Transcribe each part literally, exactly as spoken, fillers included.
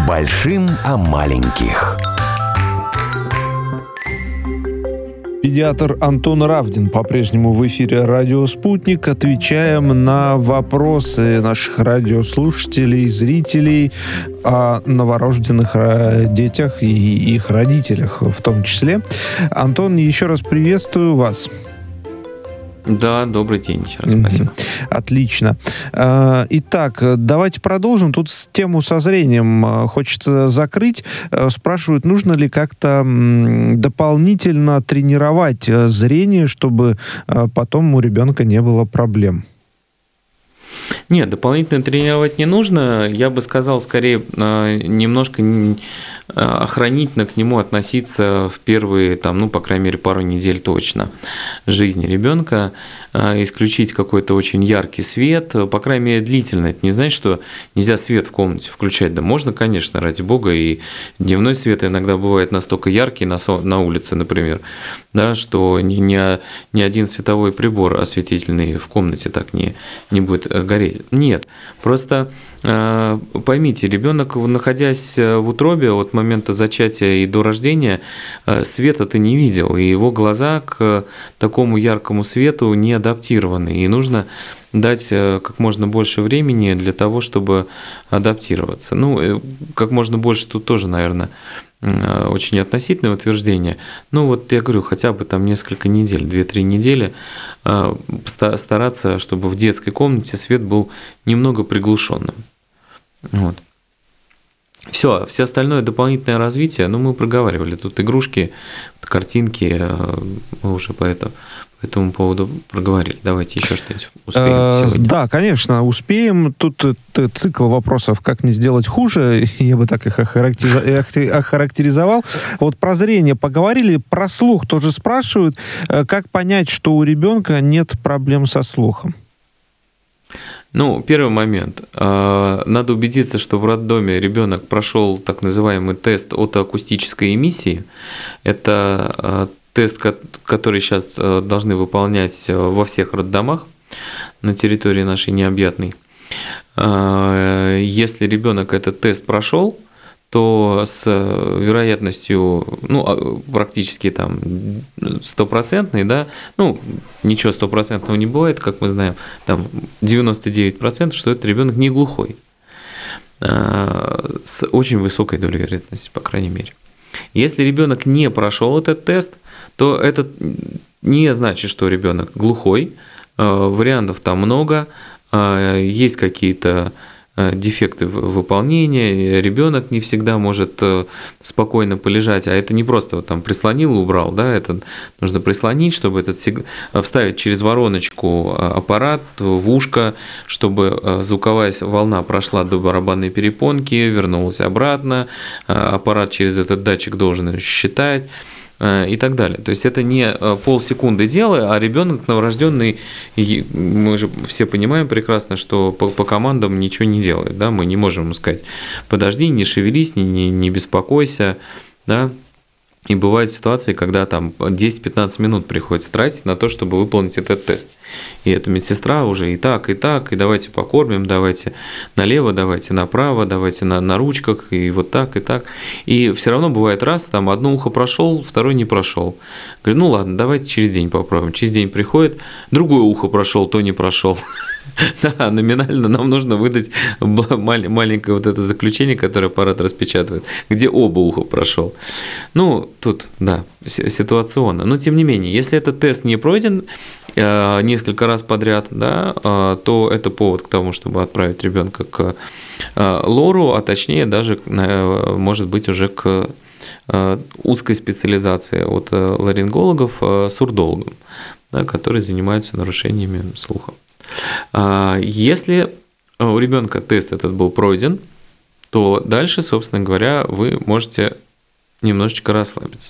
Большим о маленьких. Педиатр Антон Равдин по-прежнему в эфире «Радио Спутник». Отвечаем на вопросы наших радиослушателей, зрителей о новорожденных детях и их родителях в том числе. Антон, еще раз приветствую вас. Да, добрый день еще раз, спасибо. Отлично. Итак, давайте продолжим. Тут тему со зрением хочется закрыть. Спрашивают, нужно ли как-то дополнительно тренировать зрение, чтобы потом у ребенка не было проблем? Нет, дополнительно тренировать не нужно. Я бы сказал, скорее, немножко охранительно к нему относиться в первые, там, ну, по крайней мере, пару недель точно жизни ребенка. Исключить какой-то очень яркий свет, по крайней мере, длительно. Это не значит, что нельзя свет в комнате включать. Да можно, конечно, ради бога. И дневной свет иногда бывает настолько яркий на, со- на улице, например, да, что ни, ни, ни один световой прибор осветительный в комнате так не, не будет гореть. Нет, просто э, поймите, ребенок, находясь в утробе от момента зачатия и до рождения, э, света ты не видел, и его глаза к такому яркому свету не адаптированы, и нужно дать как можно больше времени для того, чтобы адаптироваться. Ну, как можно больше тут тоже, наверное, очень относительное утверждение. Ну, вот я говорю, хотя бы там несколько недель, две-три недели стараться, чтобы в детской комнате свет был немного приглушенным. Вот. Все, все остальное дополнительное развитие, ну, мы проговаривали, тут игрушки, картинки, мы уже по этому, по этому поводу проговорили. Давайте еще что-нибудь успеем сегодня. Да, конечно, успеем. Тут цикл вопросов, как не сделать хуже, я бы так их охарактеризовал. Вот про зрение поговорили, про слух тоже спрашивают. Как понять, что у ребенка нет проблем со слухом? Ну, первый момент. Надо убедиться, что в роддоме ребенок прошел так называемый тест от акустической эмиссии. Это тест, который сейчас должны выполнять во всех роддомах на территории нашей необъятной. Если ребенок этот тест прошел, то с вероятностью, ну, практически там стопроцентной, да, ну, ничего стопроцентного не бывает, как мы знаем, там девяносто девять процентов, что этот ребенок не глухой, с очень высокой долей вероятности, по крайней мере. Если ребенок не прошел этот тест, то это не значит, что ребенок глухой, вариантов там много, есть какие-то дефекты выполнения, ребенок не всегда может спокойно полежать, а это не просто вот там прислонил и убрал, да, это нужно прислонить, чтобы этот сиг... вставить через вороночку аппарат в ушко, чтобы звуковая волна прошла до барабанной перепонки, вернулась обратно, аппарат через этот датчик должен считать и так далее. То есть это не полсекунды дела, а ребенок новорожденный, мы же все понимаем прекрасно, что по, по командам ничего не делает, да, мы не можем ему сказать: подожди, не шевелись, не, не, не беспокойся, да. И бывают ситуации, когда там десять-пятнадцать минут приходится тратить на то, чтобы выполнить этот тест. И эта медсестра уже и так, и так, и давайте покормим, давайте налево, давайте направо, давайте на, на ручках, и вот так, и так. И все равно бывает раз, там одно ухо прошел, второй не прошел. Говорю, ну ладно, давайте через день попробуем. Через день приходит, другое ухо прошел, то не прошел. Да, номинально нам нужно выдать маленькое вот это заключение, которое аппарат распечатывает, где оба уха прошел. Ну, тут, да, ситуационно. Но, тем не менее, если этот тест не пройден э, несколько раз подряд, да, э, то это повод к тому, чтобы отправить ребенка к э, лору, а точнее даже, э, может быть, уже к э, узкой специализации от э, ларингологов, э, сурдологам, да, которые занимаются нарушениями слуха. Если у ребенка тест этот был пройден, то дальше, собственно говоря, вы можете немножечко расслабиться.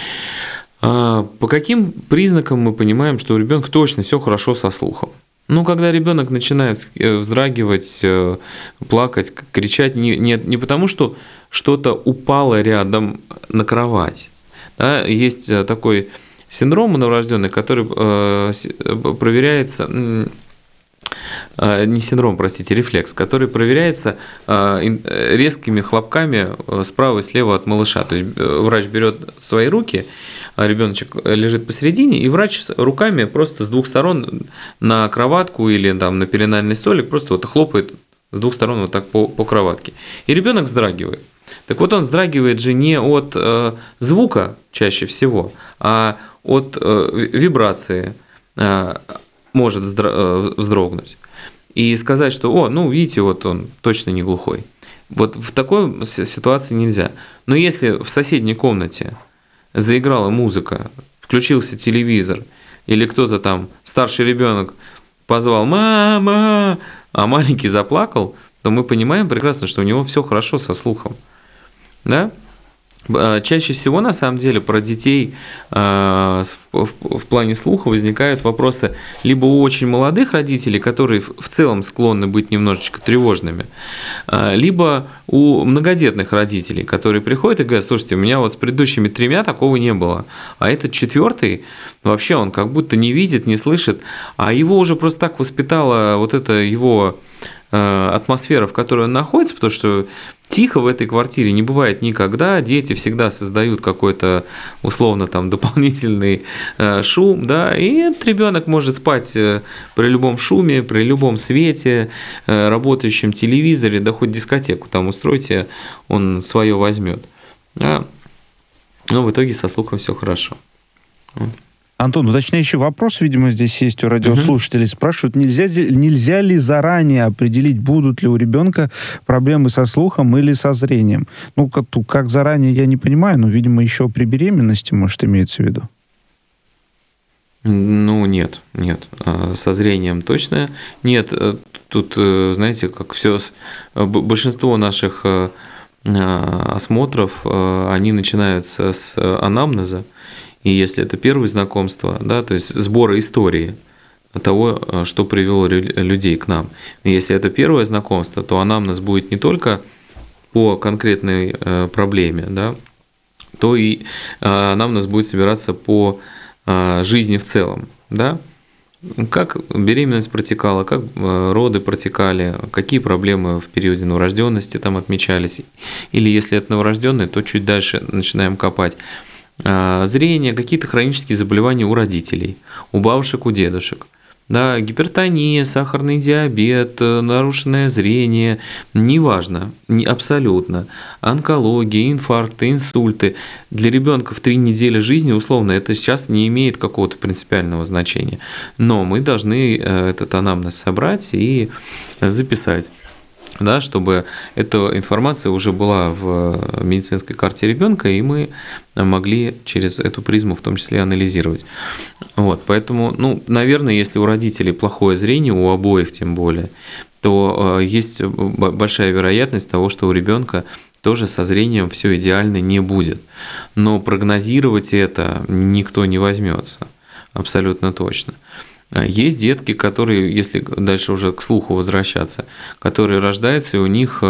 По каким признакам мы понимаем, что у ребенка точно все хорошо со слухом? Ну, когда ребенок начинает вздрагивать, плакать, кричать, не, не, не потому, что что-то упало рядом на кровать. Да, есть такой синдром у новорожденных, который проверяется не синдром, простите, рефлекс, который проверяется резкими хлопками справа и слева от малыша. То есть врач берет свои руки, ребеночек лежит посередине, и врач руками просто с двух сторон на кроватку или там на пеленальный столик просто вот хлопает с двух сторон вот так по, по кроватке. И ребенок вздрагивает. Так вот, он вздрагивает же не от э, звука чаще всего, а от э, вибрации э, может вздрогнуть. И сказать, что, о, ну, видите, вот он точно не глухой. Вот в такой ситуации нельзя. Но если в соседней комнате заиграла музыка, включился телевизор, или кто-то там, старший ребенок, позвал «мама», а маленький заплакал, то мы понимаем прекрасно, что у него все хорошо со слухом. Да? Чаще всего, на самом деле, про детей в плане слуха возникают вопросы либо у очень молодых родителей, которые в целом склонны быть немножечко тревожными, либо у многодетных родителей, которые приходят и говорят: слушайте, у меня вот с предыдущими тремя такого не было, а этот четвертый вообще он как будто не видит, не слышит, а его уже просто так воспитала вот эта его атмосфера, в которой он находится, потому что тихо в этой квартире не бывает никогда, дети всегда создают какой-то условно там дополнительный шум, да, и этот ребенок может спать при любом шуме, при любом свете, работающем телевизоре, да хоть дискотеку там устройте, он свое возьмет. Да. Но в итоге со слухом все хорошо. Антон, уточняющий вопрос, видимо, здесь есть у радиослушателей. Uh-huh. Спрашивают, нельзя, нельзя ли заранее определить, будут ли у ребенка проблемы со слухом или со зрением? Ну, как, как заранее, я не понимаю, но, видимо, еще при беременности, может, имеется в виду. Ну, нет, нет. Со зрением точно нет. Тут, знаете, как все, большинство наших осмотров, они начинаются с анамнеза. И если это первое знакомство, да, то есть сбора истории того, что привело людей к нам. И если это первое знакомство, то анамнез будет не только по конкретной проблеме, да, то и анамнез будет собираться по жизни в целом. Да? Как беременность протекала, как роды протекали, какие проблемы в периоде новорожденности там отмечались. Или если это новорожденный, то чуть дальше начинаем копать. Зрение, какие-то хронические заболевания у родителей, у бабушек, у дедушек. Да, гипертония, сахарный диабет, нарушенное зрение, неважно, не, абсолютно. Онкология, инфаркты, инсульты. Для ребенка в три недели жизни, условно, это сейчас не имеет какого-то принципиального значения. Но мы должны этот анамнез собрать и записать. Да, чтобы эта информация уже была в медицинской карте ребенка, и мы могли через эту призму в том числе анализировать. Вот, поэтому, ну, наверное, если у родителей плохое зрение, у обоих тем более, то есть большая вероятность того, что у ребенка тоже со зрением все идеально не будет. Но прогнозировать это никто не возьмется, абсолютно точно. Есть детки, которые, если дальше уже к слуху возвращаться, которые рождаются, и у них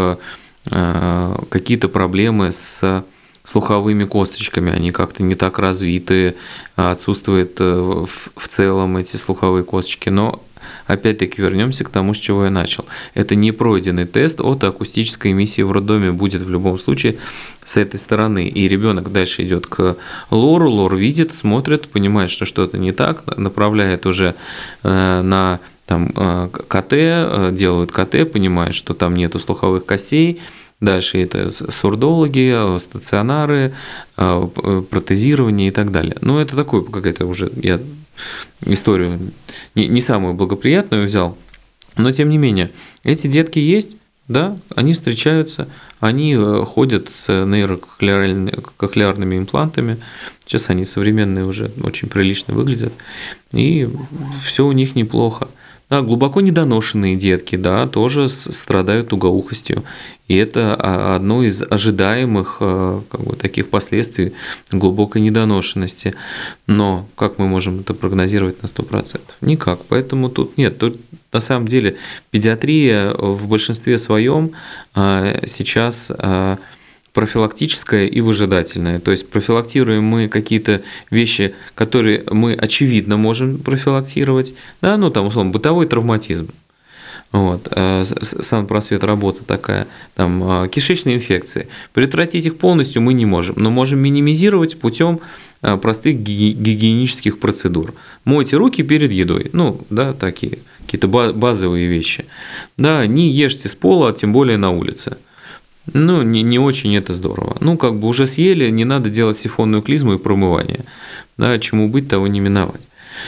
какие-то проблемы с слуховыми косточками, они как-то не так развиты, отсутствуют в целом эти слуховые косточки. Но опять-таки вернемся к тому, с чего я начал. Это не пройденный тест от акустической эмиссии в роддоме будет в любом случае с этой стороны. И ребенок дальше идет к лору, лор видит, смотрит, понимает, что что-то не так, направляет уже на там, КТ, делают КТ, понимает, что там нету слуховых костей. Дальше это сурдологи, стационары, протезирование и так далее. Но это такое, какая-то уже я историю не, не самую благоприятную взял, но тем не менее, эти детки есть, да, они встречаются, они ходят с нейрокохлеарными имплантами, сейчас они современные уже, очень прилично выглядят, и все у них неплохо. Да, глубоко недоношенные детки, да, тоже страдают тугоухостью. И это одно из ожидаемых как бы, таких последствий глубокой недоношенности. Но как мы можем это прогнозировать на сто процентов? Никак. Поэтому тут нет. Тут на самом деле педиатрия в большинстве своем сейчас профилактическая и выжидательная. То есть профилактируем мы какие-то вещи, которые мы очевидно можем профилактировать. Да, ну там, условно, бытовой травматизм. Вот. Санпросвет работа такая. Там кишечные инфекции. Предотвратить их полностью мы не можем, но можем минимизировать путем простых гигиенических процедур. Мойте руки перед едой. Ну, да, такие какие-то базовые вещи. Да, не ешьте с пола, тем более на улице. Ну, не, не очень это здорово. Ну, как бы уже съели, не надо делать сифонную клизму и промывание. Да, чему быть, того не миновать.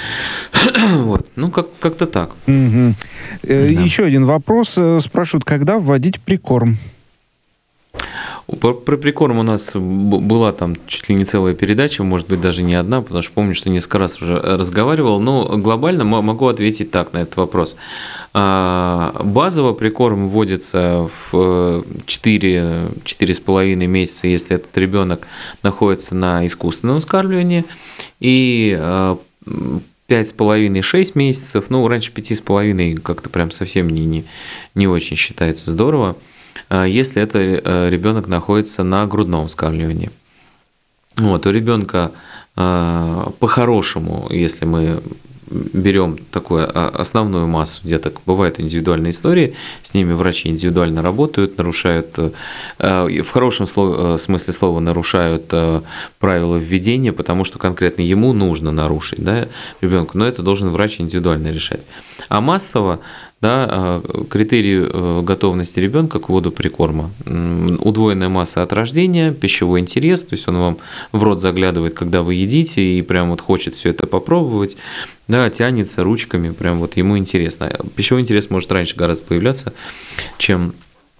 Вот. Ну, как- как-то так. Мгм. Э, Да. Еще один вопрос. э, Спрашивают, когда вводить прикорм? Про, про прикорм у нас б- была там чуть ли не целая передача, может быть, даже не одна, потому что помню, что несколько раз уже разговаривал, но глобально мо- могу ответить так на этот вопрос. А, Базово прикорм вводится в четыре четыре с половиной месяца, если этот ребенок находится на искусственном вскармливании, и а, м, пять с половиной шесть месяцев, ну, раньше пяти с половиной как-то прям совсем не, не, не очень считается здорово, а, если это э, ребенок находится на грудном вскармливании. Вот, у ребенка а, по-хорошему, если мы берем такую а, основную массу деток, бывают индивидуальные истории, с ними врачи индивидуально работают, нарушают, э, и в хорошем сло- э, смысле слова нарушают э, правила введения, потому что конкретно ему нужно нарушить, да, ребенку, но это должен врач индивидуально решать. А массово, да, э, критерии э, готовности ребенка к вводу прикорма: м, удвоенная масса от рождения, пищевой интерес, то есть он вам в рот заглядывает, когда вы едите, и прям вот хочет все это попробовать, да, тянется ручками, прям вот ему интересно. Пищевой интерес может раньше гораздо появляться, чем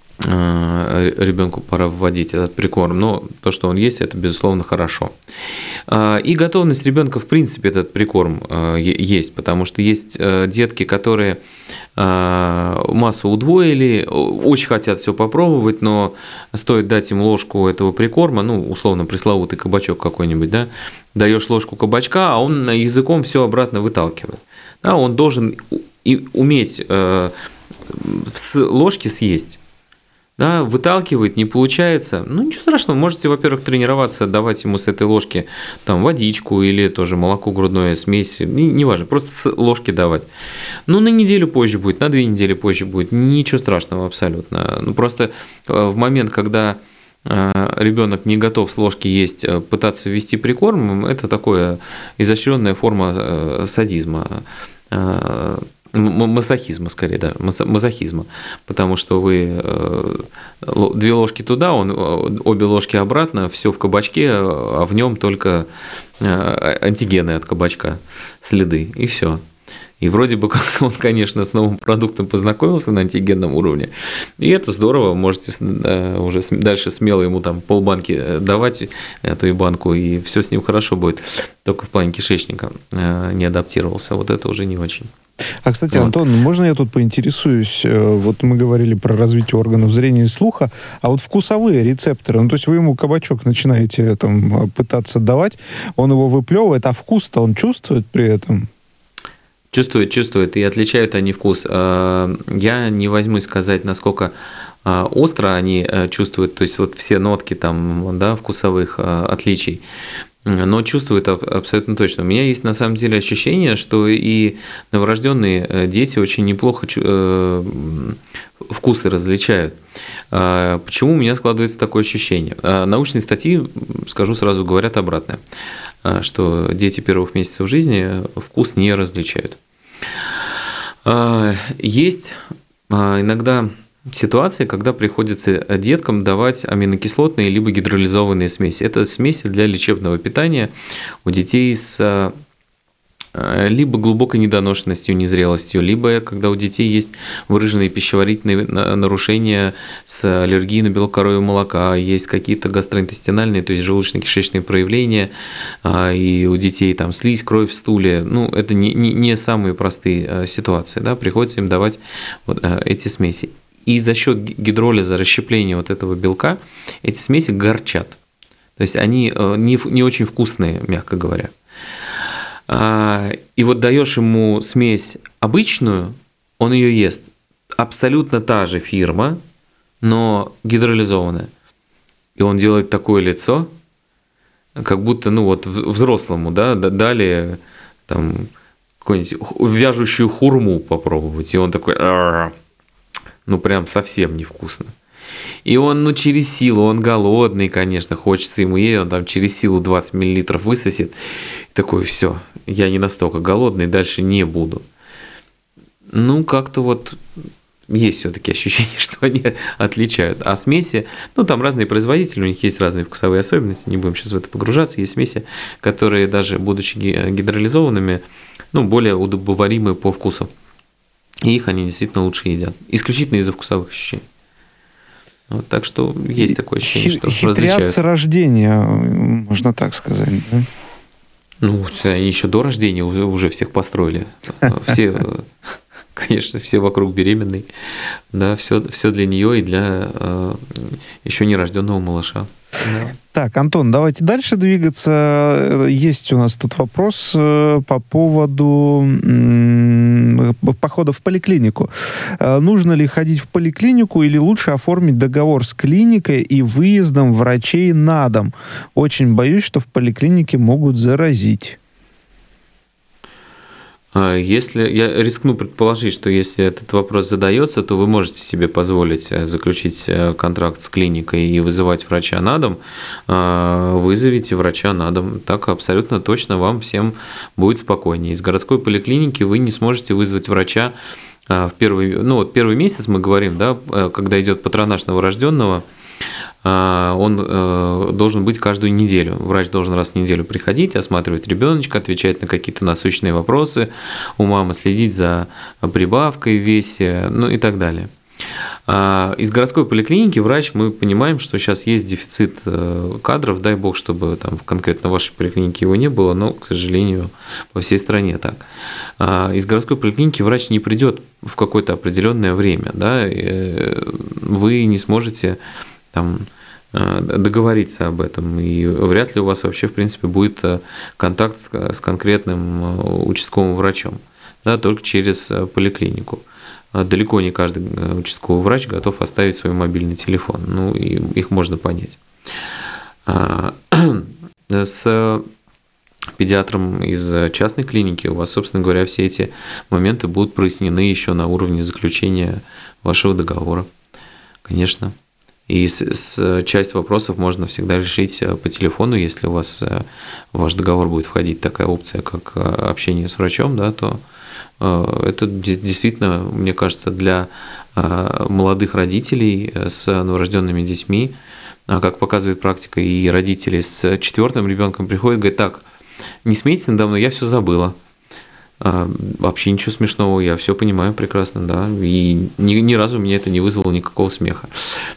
э, ребенку пора вводить этот прикорм, но то, что он есть, это безусловно хорошо. А, И готовность ребенка, в принципе, этот прикорм э, е- есть, потому что есть э, детки, которые э, массу удвоили, о- очень хотят все попробовать, но стоит дать им ложку этого прикорма, ну, условно, пресловутый кабачок какой-нибудь, да, даешь ложку кабачка, а он языком все обратно выталкивает. Да, он должен у- и уметь э, с ложки съесть. Да, выталкивает, не получается. Ну, ничего страшного, можете, во-первых, тренироваться, давать ему с этой ложки там водичку или тоже молоко грудное, смесь, не- неважно, просто с ложки давать. Ну, на неделю позже будет, на две недели позже будет, ничего страшного абсолютно. Ну, просто э, в момент, когда ребенок не готов с ложки есть, э, пытаться ввести прикорм, это такая изощренная форма э, садизма, э, м- мазохизма скорее, да, мазо- мазохизма, потому что вы э, ло- две ложки туда, он э, обе ложки обратно, все в кабачке, а в нем только э, антигены от кабачка, следы, и все. И вроде бы как он, конечно, с новым продуктом познакомился на антигенном уровне. И это здорово, можете э, уже см- дальше смело ему там полбанки э, давать, эту и банку, и все с ним хорошо будет. Только в плане кишечника э, не адаптировался. Вот это уже не очень. А, кстати, Вот. Антон, можно я тут поинтересуюсь? Э, Вот мы говорили про развитие органов зрения и слуха, а вот вкусовые рецепторы, ну, то есть вы ему кабачок начинаете там э, пытаться давать, он его выплевывает, а вкус-то он чувствует при этом? Чувствует, чувствует, и отличают они вкус. Э, Я не возьмусь сказать, насколько э, остро они э, чувствуют, то есть вот все нотки там, да, вкусовых э, отличий, но чувствуют аб- абсолютно точно. У меня есть на самом деле ощущение, что и новорожденные э, дети очень неплохо чу- э, м, вкусы различают. А Почему у меня складывается такое ощущение? А Научные статьи, м, скажу сразу, говорят обратное, а, что дети первых месяцев жизни вкус не различают. А, Есть а, иногда ситуации, когда приходится деткам давать аминокислотные либо гидролизованные смеси. Это смеси для лечебного питания у детей с а, либо глубокой недоношенностью, незрелостью, либо когда у детей есть выраженные пищеварительные на- нарушения с аллергией на белок коровьего молока, есть какие-то гастроинтестинальные, то есть желудочно-кишечные проявления, а, и у детей там слизь, кровь в стуле. Ну, это не, не, не самые простые а, ситуации, да, приходится им давать вот, а, эти смеси. И за счет ги- гидролиза, расщепления вот этого белка, эти смеси горчат. То есть они э, не, в- не очень вкусные, мягко говоря. А, И вот даешь ему смесь обычную, он ее ест. Абсолютно та же фирма, но гидролизованная. И он делает такое лицо, как будто, ну вот в- взрослому, да, д- дали там какую-нибудь ху- вяжущую хурму попробовать. И он такой: «Арр». ну прям совсем невкусно. И он, ну, через силу, он голодный, конечно, хочется ему есть, он там через силу двадцать миллилитров высосет. Такой, все, я не настолько голодный, дальше не буду. Ну, как-то вот есть все-таки ощущение, что они отличают. А смеси, ну, там разные производители, у них есть разные вкусовые особенности, не будем сейчас в это погружаться. Есть смеси, которые даже будучи гидролизованными, ну, более удобоваримые по вкусу. И их они действительно лучше едят. Исключительно из-за вкусовых ощущений. Вот, так что есть такое ощущение, что Хитрят различают. с рождения, можно так сказать, да? Ну, они еще до рождения уже, уже всех построили. Все, конечно, все вокруг беременной. Да, все, все для нее и для э, еще нерожденного малыша. Да. Так, Антон, давайте дальше двигаться. Есть у нас тут вопрос э, по поводу м, похода в поликлинику. Э, нужно ли ходить в поликлинику или лучше оформить договор с клиникой и выездом врачей на дом? Очень боюсь, что в поликлинике могут заразить. Если я рискну предположить, что если этот вопрос задается, то вы можете себе позволить заключить контракт с клиникой и вызывать врача на дом, вызовите врача на дом. Так абсолютно точно вам всем будет спокойнее. Из городской поликлиники вы не сможете вызвать врача в первый, ну вот первый месяц, мы говорим, да, когда идет патронаж новорожденного, он должен быть каждую неделю. Врач должен раз в неделю приходить, осматривать ребеночка, отвечать на какие-то насущные вопросы у мамы, следить за прибавкой в весе, ну и так далее. Из городской поликлиники врач, мы понимаем, что сейчас есть дефицит кадров, дай бог, чтобы там конкретно в вашей поликлинике его не было, но, к сожалению, по всей стране так. Из городской поликлиники врач не придет в какое-то определенное время, да, вы не сможете там договориться об этом, и вряд ли у вас вообще, в принципе, будет контакт с конкретным участковым врачом, да, только через поликлинику. Далеко не каждый участковый врач готов оставить свой мобильный телефон, ну, и их можно понять. С педиатром из частной клиники у вас, собственно говоря, все эти моменты будут прояснены еще на уровне заключения вашего договора, конечно. И с, с, часть вопросов можно всегда решить по телефону, если у вас в ваш договор будет входить такая опция, как общение с врачом, да, то это действительно, мне кажется, для молодых родителей с новорожденными детьми, как показывает практика, и родители с четвертым ребенком приходят и говорят: так, не смейтесь надо мной, я все забыла. Вообще ничего смешного, я все понимаю прекрасно, да, и ни, ни разу меня это не вызвало никакого смеха.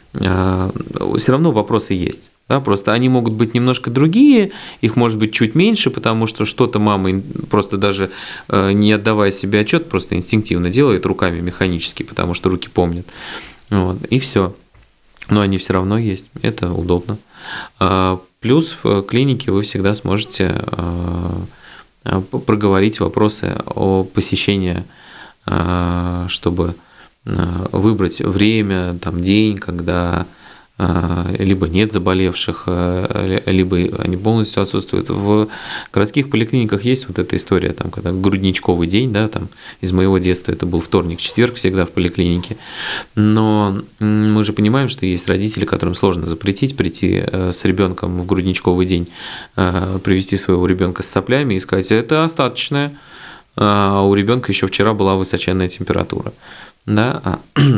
Все равно вопросы есть, да, просто они могут быть немножко другие, их может быть чуть меньше, потому что что-то мама просто даже не отдавая себе отчет, просто инстинктивно делает руками механически, потому что руки помнят, вот, и все. Но они все равно есть, это удобно. Плюс в клинике вы всегда сможете проговорить вопросы о посещении, чтобы выбрать время, там, день, когда либо нет заболевших, либо они полностью отсутствуют. В городских поликлиниках есть вот эта история, там, когда грудничковый день, да, там, из моего детства это был вторник, четверг всегда в поликлинике. Но мы же понимаем, что есть родители, которым сложно запретить прийти с ребенком в грудничковый день, привести своего ребенка с соплями и сказать: это остаточное, а у ребенка еще вчера была высоченная температура. Да? А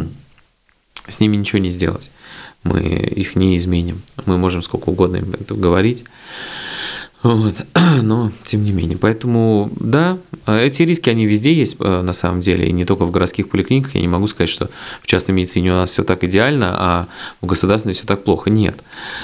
с ними ничего не сделать. Мы их не изменим. Мы можем сколько угодно им это говорить. Вот. Но тем не менее. Поэтому, да, эти риски, они везде есть на самом деле, и не только в городских поликлиниках. Я не могу сказать, что в частной медицине у нас все так идеально, а в государственной все так плохо. Нет.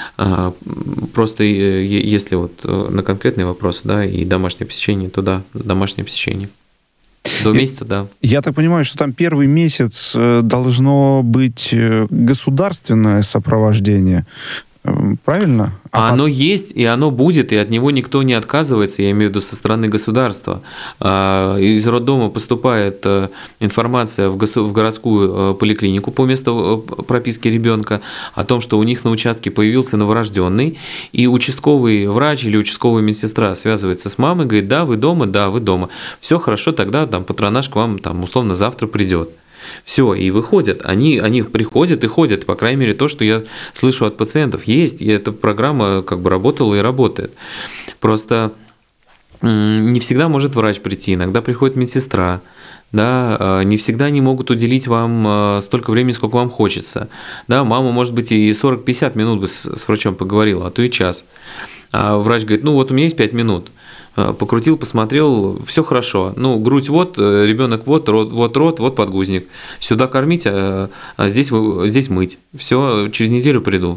Просто если вот на конкретный вопрос, да, и домашнее посещение, то да, домашнее посещение. До месяца, да. Я так понимаю, что там первый месяц должно быть государственное сопровождение. Правильно? А оно под... есть, и оно будет, и от него никто не отказывается, я имею в виду со стороны государства. Из роддома поступает информация в городскую поликлинику по месту прописки ребенка о том, что у них на участке появился новорожденный, и участковый врач или участковая медсестра связывается с мамой, говорит: да, вы дома, да, вы дома. Все хорошо, тогда там патронаж к вам там условно завтра придет. Все, и выходят. Они, они приходят и ходят. По крайней мере, то, что я слышу от пациентов, есть. И эта программа как бы работала и работает. Просто не всегда может врач прийти, иногда приходит медсестра. Да, не всегда они могут уделить вам столько времени, сколько вам хочется. Да, мама, может быть, и сорок-пятьдесят минут бы с, с врачом поговорила, а то и час. А врач говорит, ну вот у меня есть пять минут. Покрутил, посмотрел, все хорошо. Ну, грудь вот, ребенок вот, рот, вот рот, вот подгузник. Сюда кормить, а здесь, здесь мыть. Все, через неделю приду.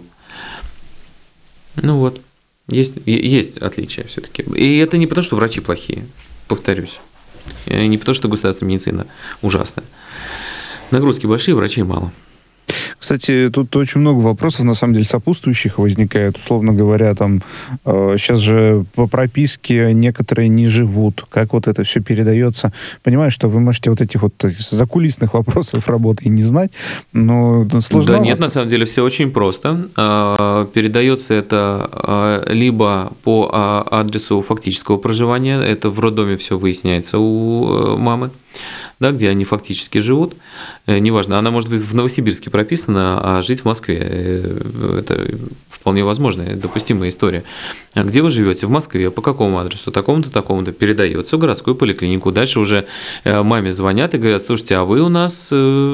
Ну вот, есть, есть отличия все-таки. И это не потому, что врачи плохие, повторюсь. Не потому, что государственная медицина ужасная. Нагрузки большие, врачей мало. Кстати, тут очень много вопросов, на самом деле, сопутствующих возникает. Условно говоря, там э, сейчас же по прописке некоторые не живут. Как вот это все передается? Понимаю, что вы можете вот этих вот закулисных вопросов работы и не знать, но сложно. Да нет, на самом деле все очень просто. Передается это либо по адресу фактического проживания, это в роддоме все выясняется у мамы, да, где они фактически живут, неважно, она может быть в Новосибирске прописана, а жить в Москве, это вполне возможная, допустимая история. А где вы живете? В Москве, по какому адресу? Такому-то, такому-то, передается в городскую поликлинику. Дальше уже маме звонят и говорят, слушайте, а вы у нас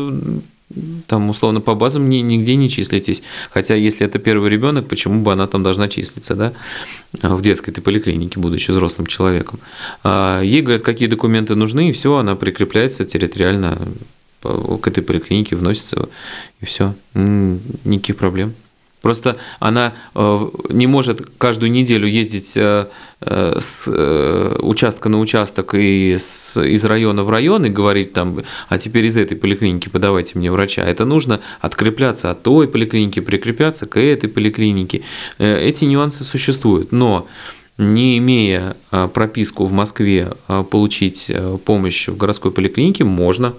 там условно по базам нигде не числитесь. Хотя если это первый ребенок, почему бы она там должна числиться, да, в детской-то поликлинике, будучи взрослым человеком. Ей говорят, какие документы нужны, и все, она прикрепляется территориально к этой поликлинике, вносится, и все, никаких проблем. Просто она не может каждую неделю ездить с участка на участок и из района в район и говорить там, а теперь из этой поликлиники подавайте мне врача. Это нужно открепляться от той поликлиники, прикрепляться к этой поликлинике. Эти нюансы существуют, но не имея прописку в Москве, получить помощь в городской поликлинике можно.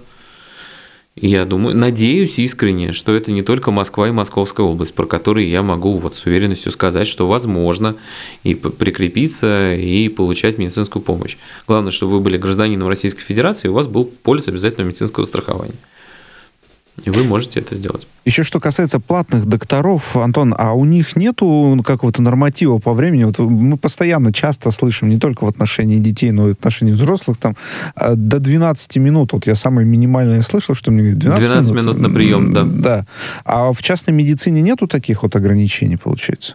Я думаю, надеюсь искренне, что это не только Москва и Московская область, про которые я могу вот с уверенностью сказать, что возможно и прикрепиться, и получать медицинскую помощь. Главное, чтобы вы были гражданином Российской Федерации, и у вас был полис обязательного медицинского страхования. И вы можете это сделать. Еще что касается платных докторов, Антон, а у них нету какого-то норматива по времени? Вот мы постоянно часто слышим, не только в отношении детей, но и в отношении взрослых, там, до двенадцати минут. Вот я самое минимальное слышал, что мне говорят, двенадцать, двенадцать минут. минут на прием, да. Да. А в частной медицине нету таких вот ограничений, получается?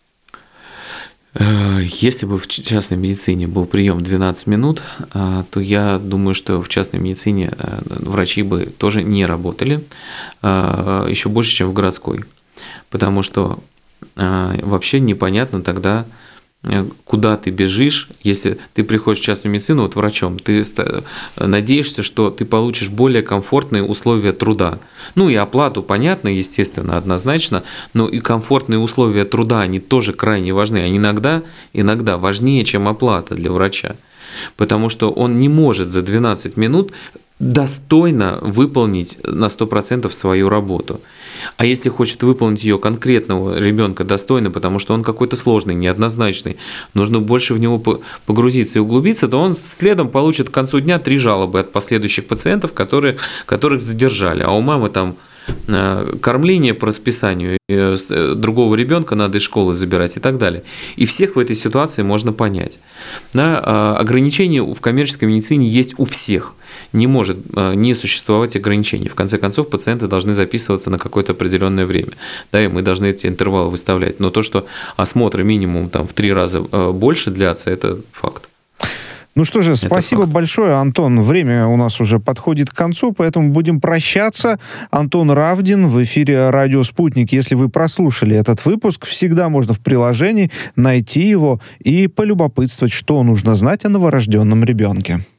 Если бы в частной медицине был прием двенадцать минут, то я думаю, что в частной медицине врачи бы тоже не работали еще больше, чем в городской. Потому что вообще непонятно тогда, куда ты бежишь, если ты приходишь в частную медицину вот врачом, ты надеешься, что ты получишь более комфортные условия труда. Ну и оплату, понятно, естественно, однозначно, но и комфортные условия труда, они тоже крайне важны. Они иногда, иногда важнее, чем оплата для врача. Потому что он не может за двенадцать минут достойно выполнить на сто процентов свою работу. А если хочет выполнить ее конкретного ребенка достойно, потому что он какой-то сложный, неоднозначный, нужно больше в него погрузиться и углубиться, то он следом получит к концу дня три жалобы от последующих пациентов, которые, которых задержали. А у мамы там кормление по расписанию, другого ребенка надо из школы забирать и так далее. И всех в этой ситуации можно понять. Да, ограничения в коммерческой медицине есть у всех. Не может не существовать ограничений. В конце концов, пациенты должны записываться на какое-то определенное время. Да, и мы должны эти интервалы выставлять. Но то, что осмотры минимум там, в три раза больше длятся, это факт. Ну что же, спасибо большое, Антон. Время у нас уже подходит к концу, поэтому будем прощаться. Антон Равдин в эфире «Радио Спутник». Если вы прослушали этот выпуск, всегда можно в приложении найти его и полюбопытствовать, что нужно знать о новорожденном ребенке.